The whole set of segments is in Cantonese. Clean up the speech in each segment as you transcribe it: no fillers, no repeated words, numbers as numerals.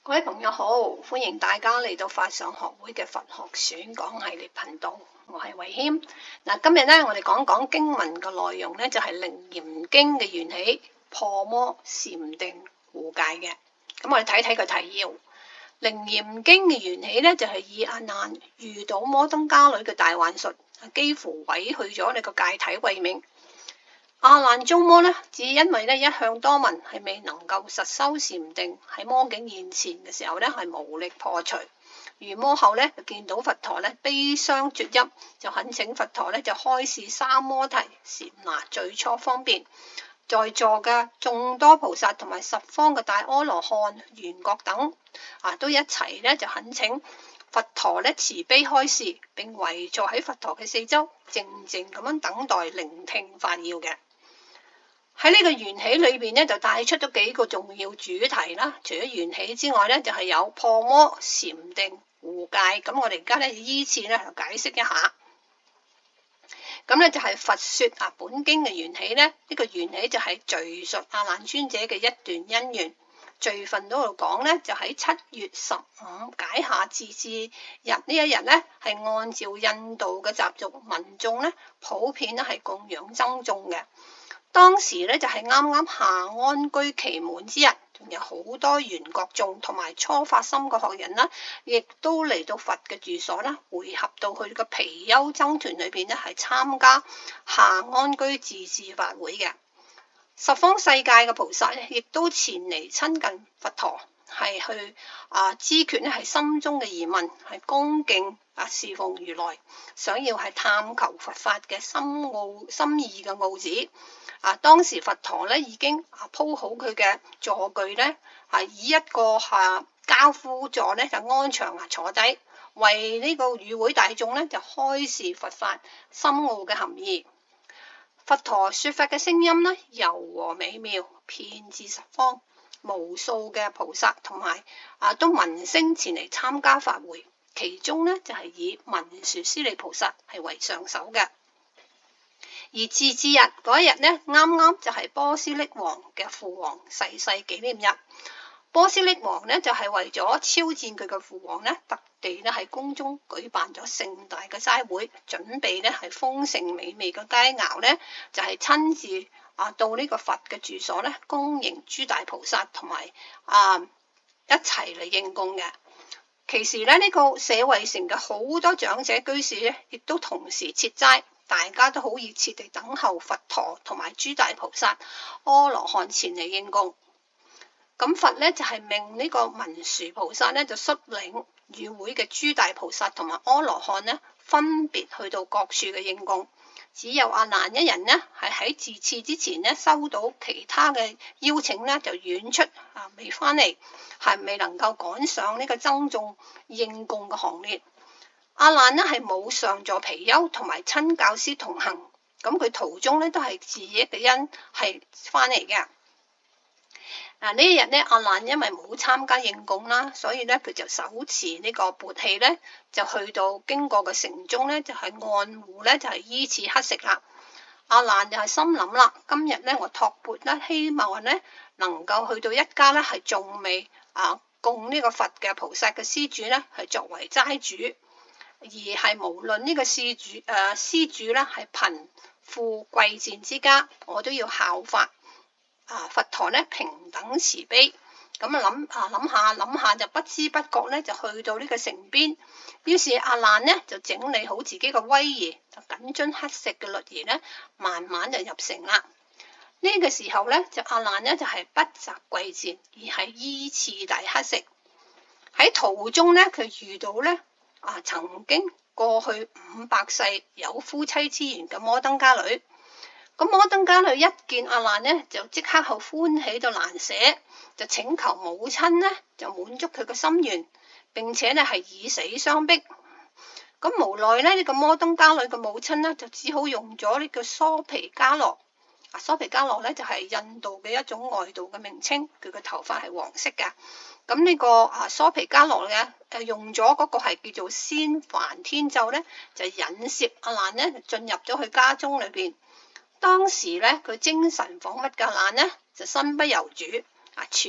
各位朋友好，歡迎大家嚟到法相學會嘅佛學選講系列頻道，我係慧謙。今日咧我哋講講經文嘅內容咧，就係《楞嚴經》嘅緣起、破魔、禪定、護戒嘅。咁我哋睇睇個提要，《楞嚴經》嘅緣起咧，就係以阿難遇到摩登伽女嘅大幻術，幾乎毀去咗你個戒體為名。阿難遭魔呢，只因為一向多聞係未能夠實修禪定，喺魔境現前嘅時候呢，係無力破除。遇魔後呢，就見到佛陀呢，悲傷絕泣，就懇請佛陀呢，就開示三摩提禪那最初方便。在座嘅眾多菩薩同埋十方嘅大阿羅漢、緣覺等都一齊呢，就懇請佛陀呢，慈悲開示，並圍坐喺佛陀嘅四周，靜靜咁樣等待聆聽法要嘅。喺呢個緣起裏邊呢，就帶出咗幾個重要主題啦。除咗緣起之外呢，就係有破魔、禪定、護戒。咁我哋而家呢，依次呢，就解釋一下。咁呢，就係佛說本經嘅緣起呢，呢個緣起就係敘述阿難尊者嘅一段因緣。序分嗰度講呢，就喺7月15解夏自恣日呢一日呢，係按照印度嘅習俗，民眾呢普遍呢係供養僧眾嘅。當時咧就係啱啱夏安居期滿之日，仲有好多緣覺眾同埋初發心嘅學人啦，亦都嚟到佛嘅住所啦，匯合到佢個貔貅僧團裏邊咧，係參加夏安居自恣法會嘅。十方世界嘅菩薩咧，亦都前嚟親近佛陀，係去知決咧係心中嘅疑問，係恭敬侍奉如來，想要係探求佛法嘅心意嘅奧旨。當時佛陀咧已經鋪好佢嘅座具咧，以一個跏趺座咧就安詳坐低，為呢個與會大眾咧就開示佛法深奧嘅含義。佛陀說法嘅聲音咧柔和美妙，遍至十方，無數嘅菩薩同埋都聞聲前嚟參加法會，其中咧就係以文殊師利菩薩係為上首嘅。而自恣日嗰一日呢，啱啱就係波斯匿王嘅父王逝世紀念日。波斯匿王呢，就係為咗超薦佢嘅父王呢，特地呢喺宮中舉辦咗盛大嘅齋會，準備呢係豐盛美味嘅佳肴呢，就係親自到呢個佛嘅住所呢，恭迎諸大菩薩同埋一齊嚟應供嘅。其時呢，呢個舍衛城嘅好多長者居士呢，亦都同時設齋。大家都好熱切地等候佛陀同埋諸大菩薩、阿羅漢前嚟應供。咁佛呢，就係命呢個文殊菩薩呢，就率領與會嘅諸大菩薩同埋阿羅漢呢，分別去到各處嘅應供。只有阿難一人呢，係喺自恣之前呢，收到其他嘅邀請呢，就遠出未返嚟，係未能夠趕上呢個僧眾應供嘅行列。阿難呢係冇上座貔貅同埋親教師同行，咁佢途中呢都係自己嘅因係翻嚟嘅。呢一日呢，阿難因為冇參加應供啦，所以呢，佢就手持呢個缽器呢，就去到經過嘅城中呢，就係按戶呢，就係依次乞食啦。阿難就係心諗啦，今日呢，我托缽呢，希望呢能夠去到一家呢，係仲未供呢個佛嘅菩薩嘅施主呢，係作為齋主。而係無論呢個施主咧係貧富貴賤之家，我都要效法佛陀咧平等慈悲。咁諗下就不知不覺咧就去到呢個城邊。於是阿難呢就整理好自己嘅威儀，就謹遵乞食嘅律儀咧，慢慢就入城啦。呢個時候咧就阿難呢就係不擇貴賤，而係依次第乞食。喺途中咧佢遇到咧曾經過去500世有夫妻之緣嘅摩登伽女。咁摩登伽女一見阿難呢，就即刻好歡喜到難捨，就請求母親呢，就滿足佢嘅心願，並且呢係以死相逼。咁無奈呢，呢個摩登伽女嘅母親呢，就只好用咗呢個梳皮迦羅。梳皮迦羅呢，就係印度嘅一種外道嘅名稱，佢嘅頭髮係黃色嘅。咁呢個梳皮迦羅嘅用咗嗰個係叫做仙梵天咒呢，就引攝阿難呢進入咗佢家中裏邊。當時呢，佢精神恍惚嘅阿難呢就身不由主，處於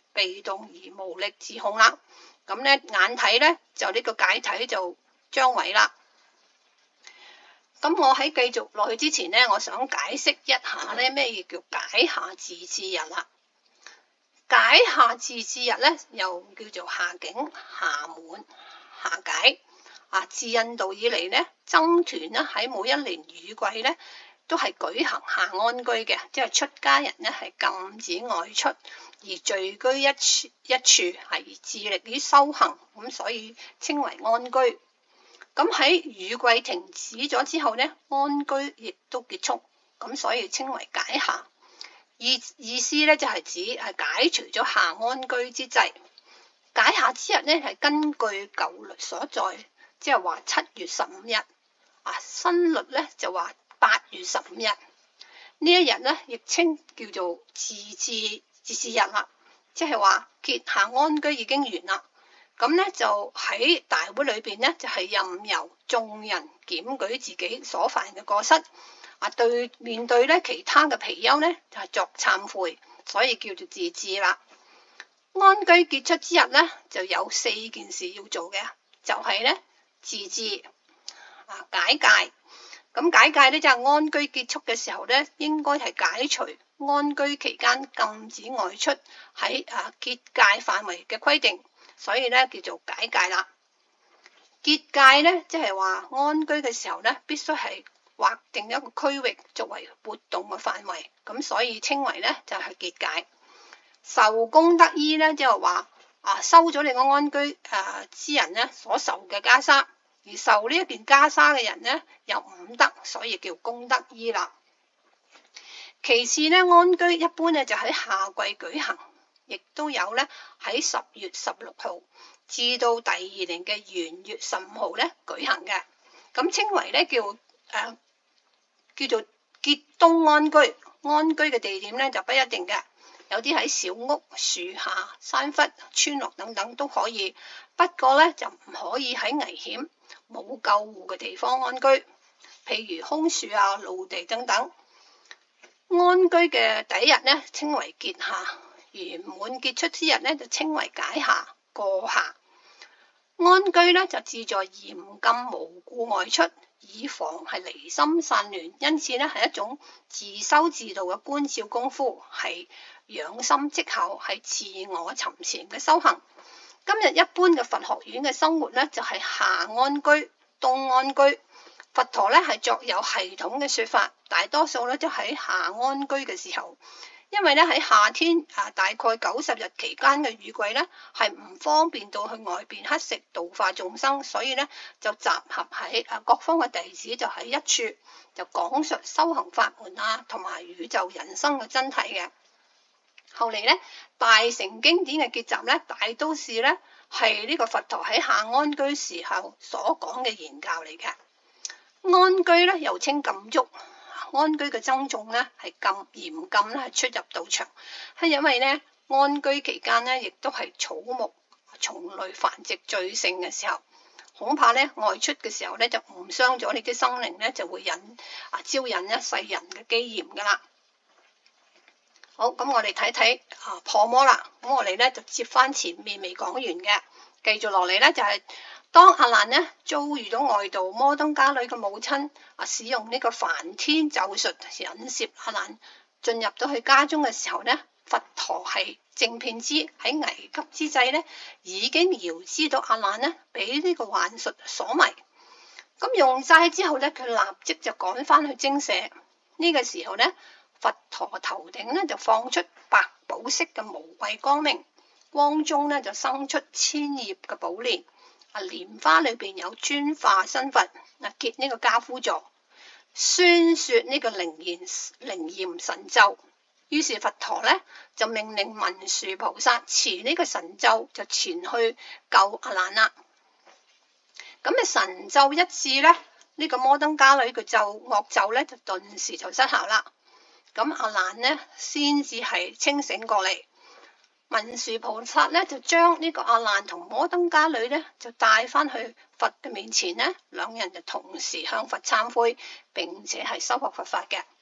被動而無力自控啦。咁咧眼睇咧就呢個解體就將毀啦。咁我喺繼續落去之前咧，我想解釋一下咧咩叫解夏自治日啦。解夏自治日咧又叫做夏景、夏滿、夏解。自印度以嚟咧，僧團咧喺每一年雨季咧都係舉行夏安居嘅，即係出家人咧係禁止外出，而聚居一處係致力於修行，咁所以稱為安居。咁喺雨季停止咗之後咧，安居亦都結束，咁所以稱為解夏。意思咧就係指係解除咗夏安居之際。解夏之日咧係根據舊律所在，即係話7月15日，新律咧就話8月15日。呢一日咧亦稱叫做自治日啦，即係話結夏安居已經完啦。咁咧就喺大會裏邊咧就係任由眾人檢舉自己所犯嘅過失。面對咧其他嘅貔貅咧就係作懺悔，所以叫做自治啦。安居結束之日咧就有4件事要做嘅，就係咧自治、解戒。咁解戒咧就係安居結束嘅時候咧，應該係解除安居期間禁止外出喺結界範圍嘅規定，所以咧叫做解戒啦。結界咧即係話安居嘅時候咧必須係劃定一個區域作為活動嘅範圍，咁所以稱為咧就係結界。受功德衣咧即係話收咗你個安居之人咧所受嘅袈裟，而受呢一件袈裟嘅人咧有5德，所以叫功德衣啦。其次咧，安居一般咧就喺夏季舉行，亦都有咧喺10月16號至到第2年嘅元月15號咧舉行嘅，咁稱為咧叫做結冬安居。安居嘅地點咧就不一定嘅，有啲喺小屋、樹下、山窟、村落等等都可以，不過咧就唔可以喺危險冇救護嘅地方安居，譬如空樹陸地等等。安居嘅第一日咧稱為結夏，圓滿結束之日咧就稱為解夏、過夏。安居咧就旨在嚴禁無故外出，以防係離心散亂，因此咧係一種自修自度嘅觀照功夫，係養心積效，係自我沉潛嘅修行。今日一般嘅佛學院嘅生活咧就係夏安居、冬安居。佛陀咧係作有系統嘅說法，大多數咧都喺夏安居嘅時候，因為咧喺夏天大概90日期間嘅雨季咧係唔方便到去外邊乞食度化眾生，所以咧就集合喺各方嘅弟子就喺一處，就講述修行法門同埋宇宙人生嘅真諦嘅。後嚟咧大乘經典嘅結集咧，大都是咧係呢個佛陀喺夏安居時候所講嘅言教嚟嘅。安居咧又稱禁足，安居嘅僧眾咧係嚴禁咧係出入道場，係因為咧安居期間咧亦都係草木蟲類繁殖最盛嘅時候，恐怕咧外出嘅時候咧就誤傷咗你啲生靈咧，就會招引一世人嘅譏嫌噶啦。好，咁我哋睇睇破魔啦，咁我哋咧就接翻前面未講完嘅，繼續落嚟咧就係當阿難咧遭遇到外道摩登伽女嘅母親使用呢個梵天咒術引攝阿難進入到佢家中嘅時候咧，佛陀係正遍知喺危急之際咧已經遙知到阿難咧俾呢個幻術所迷，咁用齋之後咧佢立即就趕翻去精舍。呢個時候咧佛陀頭頂咧就放出白寶色嘅無畏光明，光中咧就生出千葉嘅寶蓮，蓮花裏邊有尊化身佛結呢個跏趺坐，宣說呢個靈嚴神咒。於是佛陀咧就命令文殊菩薩持呢個神咒就前去救阿難啦。咁神咒一致咧，呢個摩登伽女嘅惡咒咧就頓時就失效啦。咁阿難呢先至係清醒過嚟，文殊菩薩咧就將呢個阿難同摩登伽女咧就帶翻去佛嘅面前咧，兩人就同時向佛懺悔，並且係修學佛法嘅。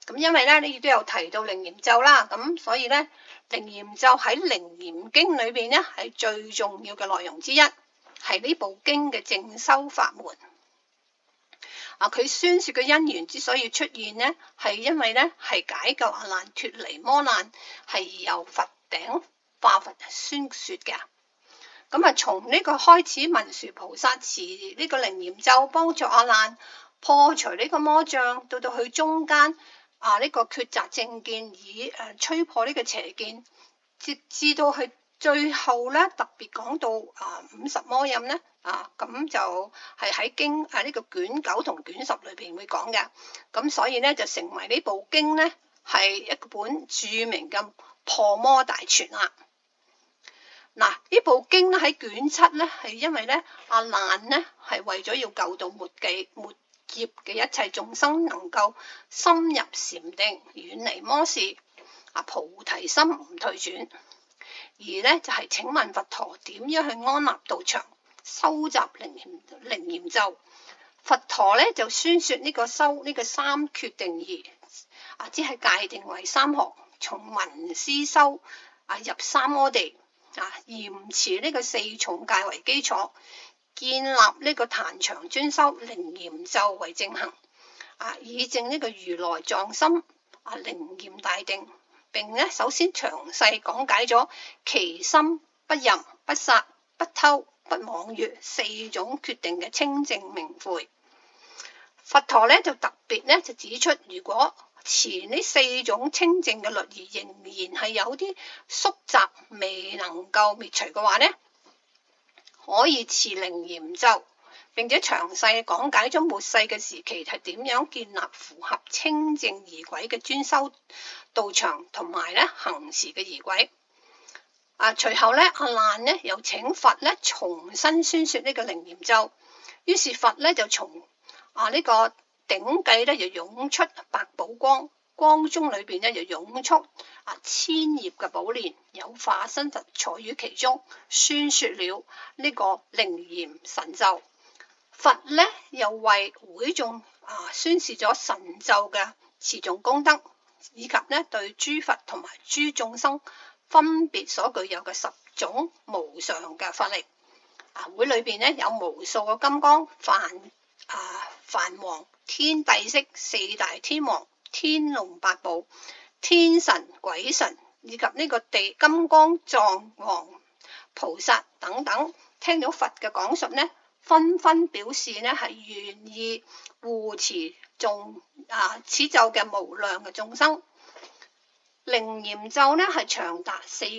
咁因為咧，你亦都有提到靈驗咒啦，咁所以咧，靈驗咒喺《靈驗經》裏邊咧係最重要嘅內容之一，係呢部經嘅正修法門。佢宣說嘅因緣之所以出現呢，係因為咧係解救阿難脫離魔難，係由佛頂化佛宣說嘅。咁從呢個開始，文殊菩薩持呢個靈驗咒幫助阿難破除呢個魔障，到去中間呢個抉擇正見，以吹破呢個邪見，至到去最後咧，特別講到50魔音咧，咁就係喺經呢個卷9同卷10裏邊會講嘅。咁所以咧就成為呢部經咧係一本著名嘅破魔大全啦。呢部經咧喺卷7咧係因為咧阿難咧係為咗要救到末劫嘅一切眾生能夠深入禪定，遠離魔事，菩提心唔退轉。而咧就係請問佛陀點樣去安立道場，收集靈驗咒？佛陀咧就宣說呢個三決定義，只係界定為3學，從聞思修入三摩地，嚴持呢個4重戒為基礎，建立呢個壇場專修靈驗咒為正行，以證呢個如來藏心，靈驗大定。並咧首先詳細講解咗其心不淫不殺不偷不妄語4種決定嘅清淨明誨。佛陀咧就特別咧就指出，如果持呢4種清淨嘅律儀仍然係有啲宿雜未能夠滅除嘅話咧，可以持靈驗咒，並且詳細講解咗末世嘅時期係點樣建立符合清淨儀軌嘅專修道場，同埋咧行持嘅儀軌。隨後咧阿難咧又請佛咧重新宣說呢個靈驗咒，於是佛咧就從呢個頂髻咧就湧出百寶光，光中裏邊咧就湧出千葉嘅寶蓮，有化身佛坐於其中，宣說了呢個靈驗神咒。佛咧又為會眾宣示咗神咒嘅持誦功德，以及咧對諸佛同埋諸眾生分別所具有嘅10種無上嘅法力。會裏邊咧有無數個金剛、梵王、天帝釋、4大天王、天龍八部、天神、鬼神，以及呢個金剛藏王菩薩等等，聽到佛嘅講述呢，紛紛表示呢係願意護持此咒嘅無量嘅眾生。靈驗咒呢係長達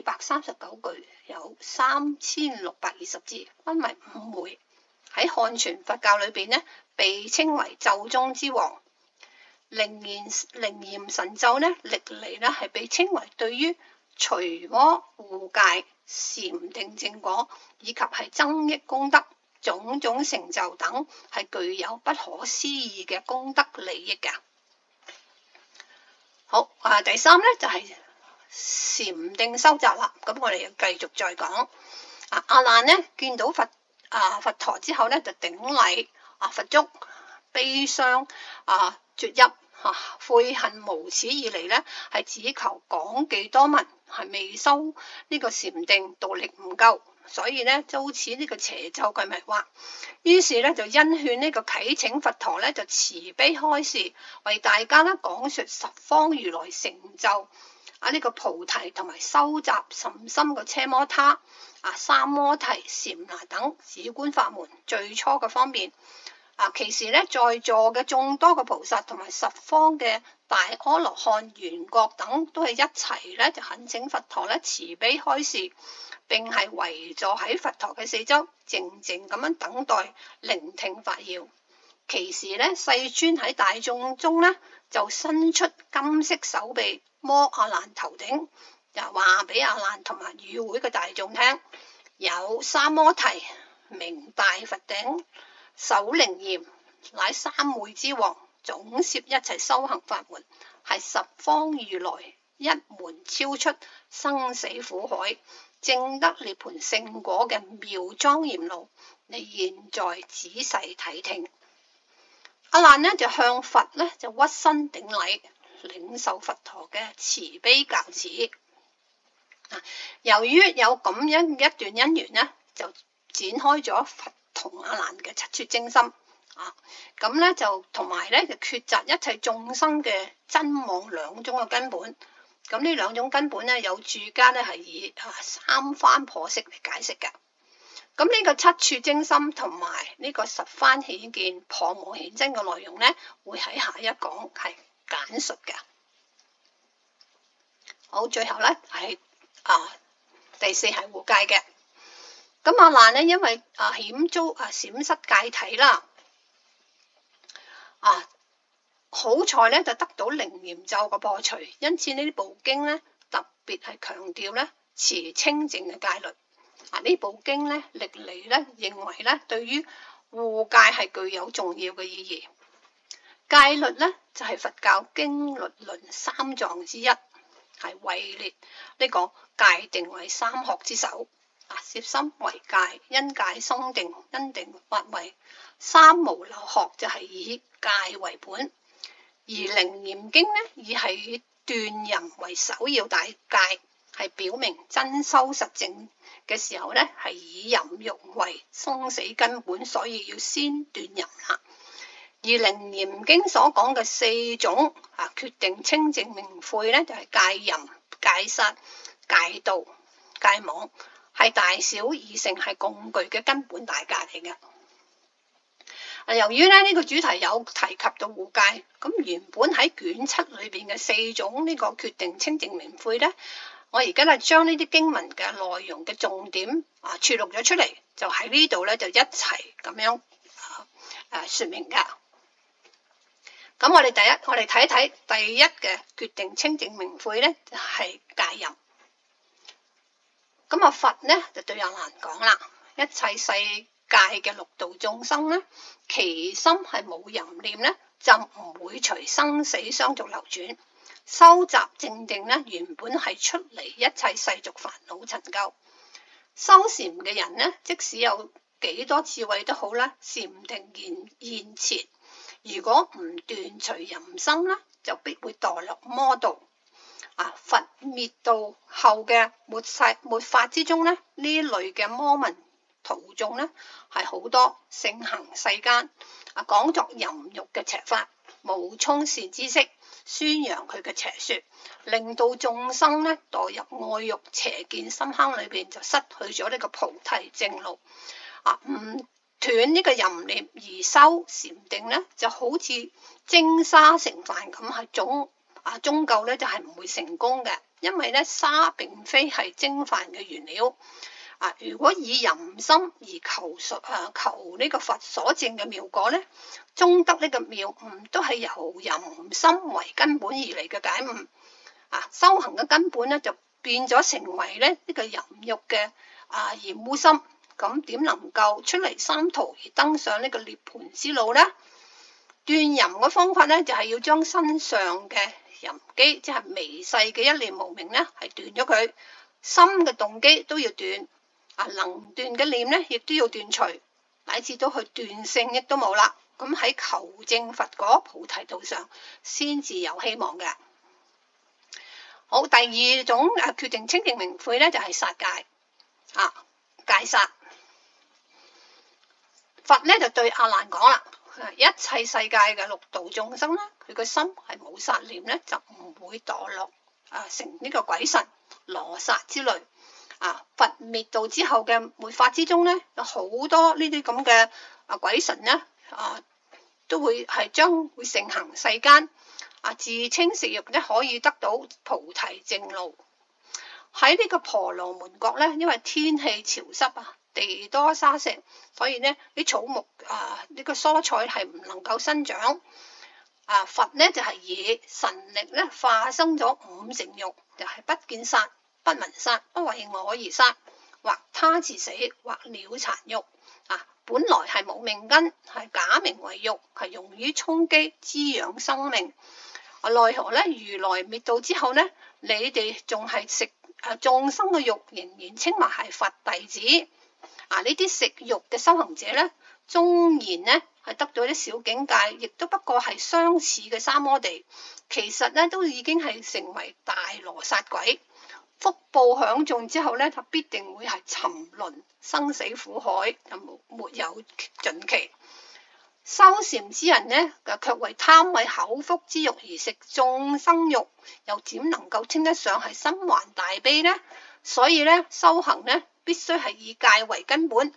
439句，有3620字，分為5回。喺漢傳佛教裏邊呢，被稱為咒中之王。靈驗神咒呢，歷嚟呢係被稱為對於除魔護戒、禪定正果以及係增益功德、種種成就等，係具有不可思議嘅功德利益嘅。好，第3咧就係禪定修習啦。咁我哋又繼續再講。阿難呢見到佛陀之後咧，就頂禮佛足，悲傷絕泣，悔恨無始以嚟咧係只求講記多聞，係未修呢個禪定，道力唔夠，所以咧遭此呢個邪咒嘅迷惑。於是咧就因勸呢個啟請佛陀咧就慈悲開示，為大家咧講說十方如來成就呢個菩提同埋收集甚深嘅奢摩他、三摩提、禪那等止觀法門最初嘅方面。其時咧，在座嘅眾多嘅菩薩同埋十方嘅大阿羅漢、緣覺等，都係一齊咧就懇請佛陀咧慈悲開示，並係圍坐喺佛陀嘅四周，靜靜咁樣等待聆聽法要。其時咧，世尊喺大眾中咧就伸出金色手臂摸阿難頭頂，就話俾阿難同埋與會嘅大眾聽，有三摩提名大佛頂首靈驗，乃三昧之王，總攝一切修行法門，係十方如來一門超出生死苦海，證得涅槃聖果嘅妙莊嚴路。你現在仔細睇聽。阿難呢就向佛呢就屈身頂禮， 領受佛陀嘅慈悲教旨。由於有咁樣一段因緣呢，就展開咗佛同阿難嘅七處精深。咁咧就同埋咧就抉擇一切眾生嘅真妄兩種嘅根本。咁呢兩種根本咧，有注家咧係以三番破釋嚟解釋嘅。咁呢個七處精深同埋呢個十番顯見破妄顯真嘅內容咧，會喺下一講係簡述嘅。好，最後咧係第四係護戒嘅。咁阿難咧因為險遭閃失戒體啦，好彩咧就得到靈嚴咒嘅破除，因此呢部經咧特別係強調咧持清淨嘅戒律。呢部經咧歷嚟咧認為咧對於護戒係具有重要嘅意義。戒律咧就係佛教經律論三藏之一，係位列呢個戒定為三學之首。攝心為戒，因戒生定，因定發慧。三無漏學就係以戒為本。而靈嚴經呢，以係以斷淫為首要大戒，係表明真修實證嘅時候呢，係以淫欲為生死根本，所以要先斷淫啦。而靈嚴經所講嘅四種決定清淨明悔呢，就係戒淫、戒殺、戒盜、戒妄，係大小二乘係共具嘅根本大戒嚟嘅。由於呢個主題有提及到護戒，咁原本喺卷七裏邊嘅四種呢個決定清淨明悔呢，我而家咧將呢啲經文嘅內容嘅重點撮錄咗出嚟，就喺呢度咧就一齊咁樣說明㗎。咁我哋睇一睇第一嘅決定清淨明悔咧，就係戒淫。咁佛呢就對阿難講啦，一切世界嘅六道眾生呢，其心係冇淫念呢，就唔會隨生死相續流轉。修習正定呢，原本係出離一切世俗煩惱塵垢。修禪嘅人呢，即使有幾多智慧都好啦，禪定現前，如果唔斷除淫心呢，就必會墮落魔道。佛滅道後嘅末法之中呢，呢類嘅魔民徒眾呢係好多，盛行世間講作淫欲嘅邪法，冒充善知識，宣揚佢嘅邪說，令到眾生呢墮入愛欲邪見深坑裏邊，就失去咗呢個菩提正路。唔斷呢個淫念而修禪定呢，就好似蒸沙成飯咁，係終究咧就係唔會成功嘅，因為咧沙並非係蒸飯嘅原料。如果以淫心而求呢個佛所證嘅妙果咧，終得呢個妙悟都係由淫心為根本而嚟嘅解悟。修行嘅根本咧就變咗成為咧呢個淫欲嘅染污心，咁點能夠出離三途而登上呢個涅槃之路咧？斷淫嘅方法咧就係要將身上嘅淫機，即係微細嘅一念無明咧，係斷咗佢。心嘅動機都要斷，能斷嘅念咧，亦都要斷除，乃至到去斷性亦都冇啦。咁喺求證佛果菩提道上，先至有希望嘅。好，第二種決定清淨明悔咧，就係殺戒。戒殺。佛咧就對阿難講啦。一切世界嘅六道眾生咧，佢個心係冇殺念咧，就唔會墮落成呢個鬼神羅剎之類。佛滅道之後嘅末法之中咧，有好多呢啲咁嘅鬼神咧，都會將會盛行世間。自稱食肉咧，可以得到菩提正路。喺呢個婆羅門國咧，因為天氣潮濕地多沙石，所以呢啲草木呢個蔬菜係唔能夠生長。佛呢就係以神力咧化生咗五乘欲，就係不見殺、不聞殺、不為我而殺，或他自死，或鳥殘肉。本來係冇命根，係假名為肉，係用於充飢滋養生命。奈何呢？如來滅道之後呢，你哋仲係食眾生嘅肉，仍然稱為係佛弟子。呢啲食肉嘅修行者呢， 縱然呢係得到啲小境界，亦都不過係相似嘅三摩地，其實呢都已經係成為大羅剎鬼。福報享盡之後呢，就必定會係沉淪生死苦海，就沒有盡期。修禪之人呢，卻為貪為口腹之欲而食眾生肉，又點能夠稱得上係心懷大悲呢？所以呢，修行呢必須係以戒為根本。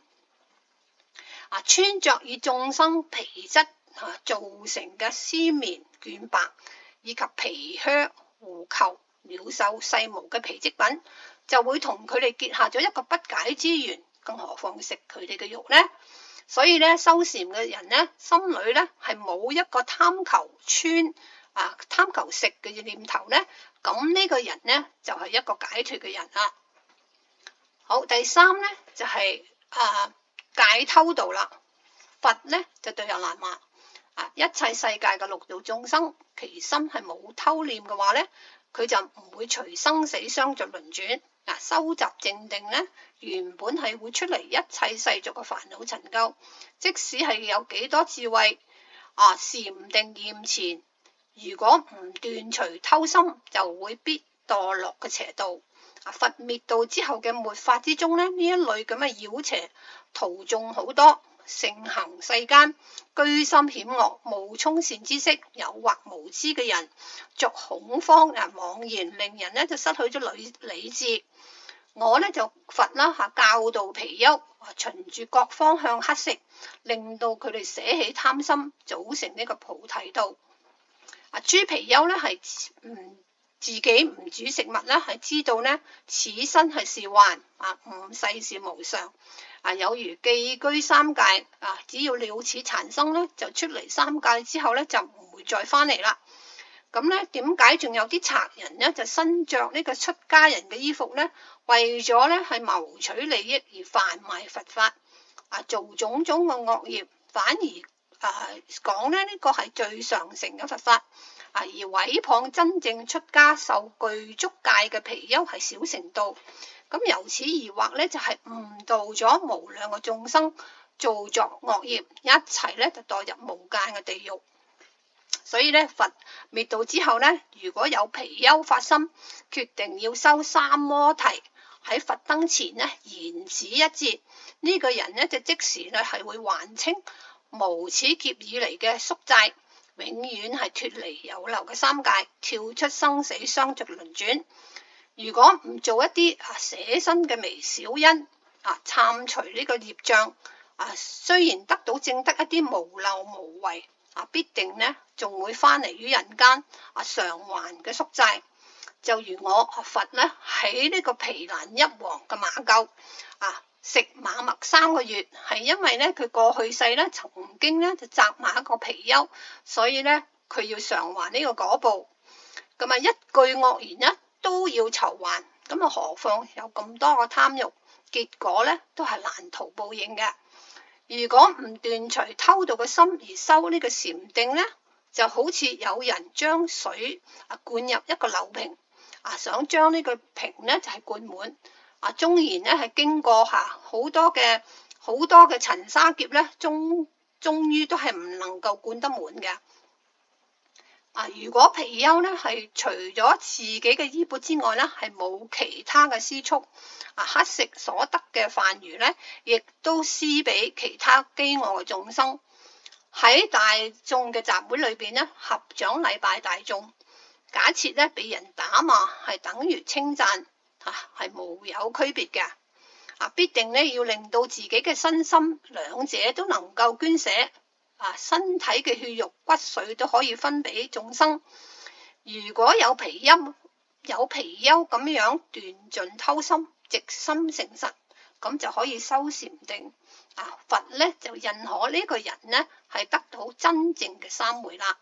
穿着以眾生皮質造成嘅絲綿絹帛，以及皮靴、狐裘、鳥獸細毛嘅皮織品，就會同佢哋結下咗一個不解之緣，更何況食佢哋嘅肉呢？所以咧，修禪嘅人咧，心裏咧係冇一個貪求貪求食嘅念頭咧，咁呢個人咧就係一個解脫嘅人啦。好，第三咧就係戒偷盜啦。佛咧就對阿難話一切世界嘅六道眾生，其心係冇偷念嘅話咧，佢就唔會隨生死相續輪轉。收集正定咧，原本係會出嚟一切世俗嘅煩惱塵垢，即使係有幾多智慧禪定驗前，如果唔斷除偷心，就會必墮落嘅邪道。佛滅度之後嘅末法之中咧，呢一類咁嘅妖邪徒眾好多，盛行世間，居心險惡，冒充善知識，誘惑無知嘅人，作恐慌妄言，令人咧就失去咗理智。我咧就佛啦教導貔貅，循住各方向乞食，令到佢哋捨棄貪心，組成呢個菩提道。諸貔貅咧係自己唔煮食物啦，係知道咧此身係是幻，五世是無常。有如寄居三界，只要了此殘生咧，就出嚟三界之後咧就唔會再翻嚟啦。咁咧點解仲有啲賊人咧就身着呢個出家人嘅衣服咧，為咗咧係謀取利益而販賣佛法，做種種嘅惡業，反而講咧呢個係最上乘嘅佛法，而毀謗真正出家受具足戒嘅貔貅係小乘道。咁由此而惑咧，就係誤導咗無量嘅眾生，造作惡業，一齊咧就墮入無間嘅地獄。所以咧，佛滅度之後咧，如果有貔貅發心，決定要修三摩提，喺佛燈前咧言此一節，呢個人咧就即時咧係會還清無始劫以嚟嘅宿債，永遠係脫離有漏嘅三界，跳出生死相續輪轉。如果唔做一啲捨身嘅微小恩，懺除呢個業障，雖然得到證得一啲無漏無為，必定呢仲會翻嚟於人間償還嘅宿債。就如我佛呢喺呢個毗蘭一王嘅馬廄食馬麥3個月，係因為呢佢過去世呢曾經呢就責罵一個貔貅，所以呢佢要償還呢個果報。咁一句惡言呢都要償還，咁何況有咁多個貪欲，結果呢都係難逃報應嘅。如果唔斷除偷盜嘅心而修呢個禪定呢，就好似有人將水灌入一個漏瓶，想將呢個瓶呢就係灌滿，縱然呢係經過好多嘅塵沙劫呢，終於都係唔能夠灌得滿嘅。如果貔貅呢係除咗自己嘅衣缽之外呢，係冇其他嘅施蓄，乞食所得嘅飯餘呢，亦都施俾其他飢餓嘅眾生。喺大眾嘅集會裏邊呢，合掌禮拜大眾，假設呢俾人打罵係等於稱讚，係無有區別嘅。必定呢要令到自己嘅身心兩者都能夠捐捨。身體嘅血肉骨髓都可以分俾眾生。如果有貔貅咁樣斷盡偷心，直心誠實，咁就可以修禪定。佛咧就認可呢個人呢係得到真正嘅三昧啦。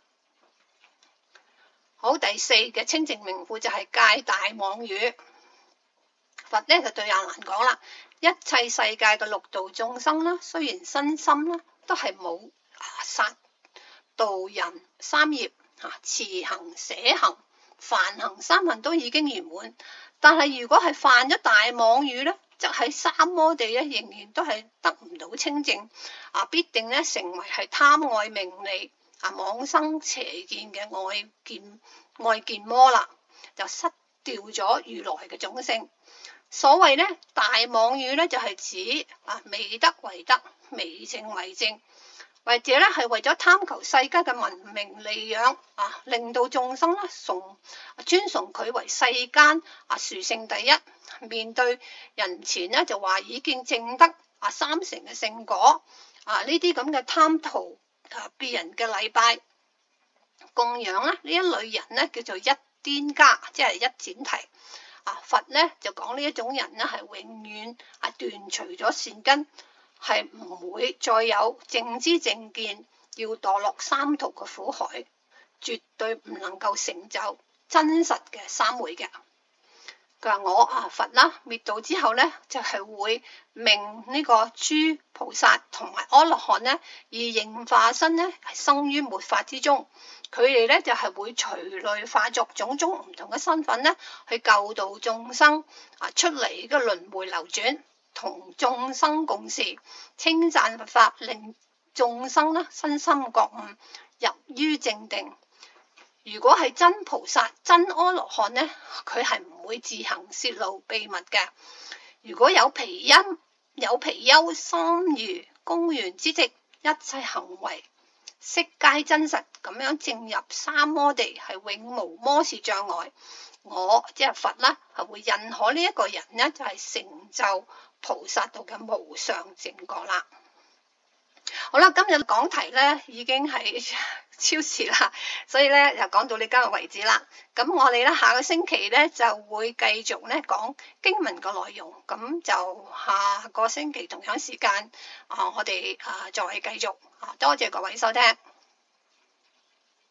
好，第四嘅清淨名副就係戒大妄語。佛咧就對阿難講啦，一切世界嘅六道眾生啦，雖然身心啦都係冇殺盜淫三業，持行捨行梵行三行都已經圓滿，但係如果係犯咗大妄語咧， 則喺三摩地咧仍然都係得唔到清淨，必定咧成為係貪愛名利妄生邪見嘅愛見魔啦，就失掉咗如來嘅種性。所謂咧大妄語咧就係指未得為得，未證為證，或者咧係為咗貪求世間嘅聞名利養令到眾生咧尊崇佢為世間殊勝第一，面對人前咧就話已經證得三成嘅聖果呢啲咁嘅貪圖別人嘅禮拜供養咧，呢一類人咧叫做一顛加，即係一闡提。佛咧就講呢一種人咧係永遠斷除咗善根，係唔會再有正知正見，要墮落三途嘅苦海，絕對唔能夠成就真實嘅三昧嘅。佢話我佛啦滅度之後咧，就係會命呢個諸菩薩同埋阿羅漢咧，以應化身咧係生於末法之中。佢哋咧就係會隨類化作種種唔同嘅身份咧，去救度眾生出嚟嘅輪迴流轉，同眾生共事，稱讚佛法，令眾生咧身心覺悟，入於正定。如果係真菩薩、真阿羅漢咧，佢係唔會自行泄露秘密嘅。如果有貔貅、三如、公園之際，一切行為悉皆真實咁樣證入三摩地，係永無魔事障礙。我即係佛啦，係會認可呢一個人咧，就係成就菩薩道嘅無上正果啦。好啦，今日講題咧已經係超時啦，所以咧就講到你今日為止啦。咁我哋咧下個星期咧就會繼續咧講經文個內容，咁就下個星期同樣時間我哋再繼續多謝各位收聽。